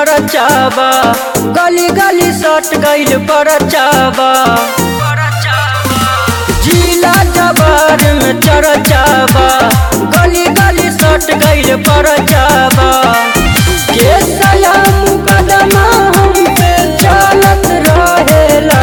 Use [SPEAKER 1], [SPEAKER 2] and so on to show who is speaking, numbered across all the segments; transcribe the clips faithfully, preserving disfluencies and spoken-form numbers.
[SPEAKER 1] चरचाबा, गली गली सट गइल परचाबा। जिला जवार में चरचाबा, गली गली सट गइल परचाबा। केसया मुकदमा हम पे चलत रहेला,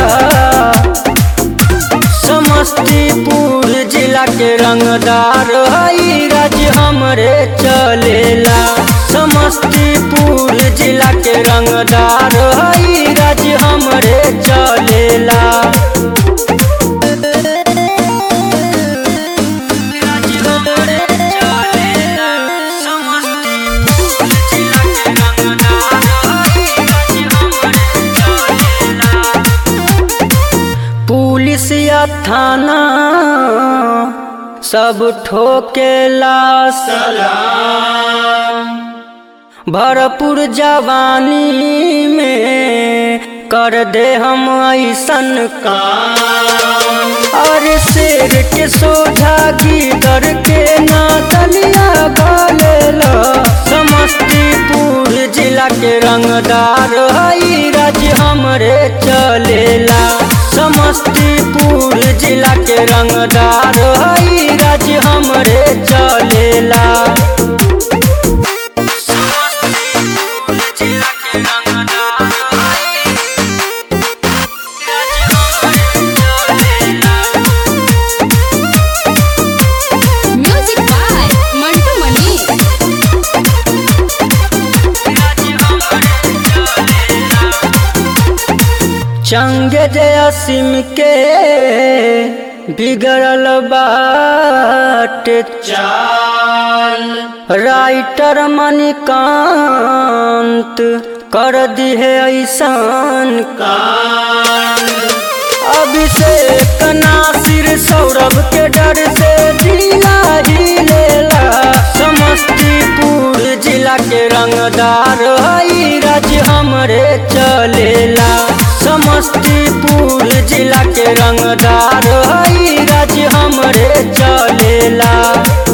[SPEAKER 1] समस्तीपुर जिला के रंगदार हई राज हमरे चलेला। समस्तीपुर जिला के रंगदार हई राज हमरे चलेला। पुलिस या थाना सब ठोकेला सलाम, भरपूर जवानी में कर दे हम ऐसन काम। और शेर के सोझा गिदर के ना दलिया गालेला, समस्तीपुर जिला के रंगदार हई राज हमरे चलेला। समस्तीपुर जिला के रंगदार हई राज हमरे चलेला।
[SPEAKER 2] Music by Mantu Mani.
[SPEAKER 1] चंगे जयसिम के बिगड़ल बाट चाल, राइटर मणिकांत कर दिहे ऐसान कांड। अभिषेक नासिर सौरभ के डर से जिला ही लेला, समस्तीपुर जिला के रंगदार हई राज हमरे चलेला। समस्तीपुर जिला के रंगदार हई राज हमरे चलेला।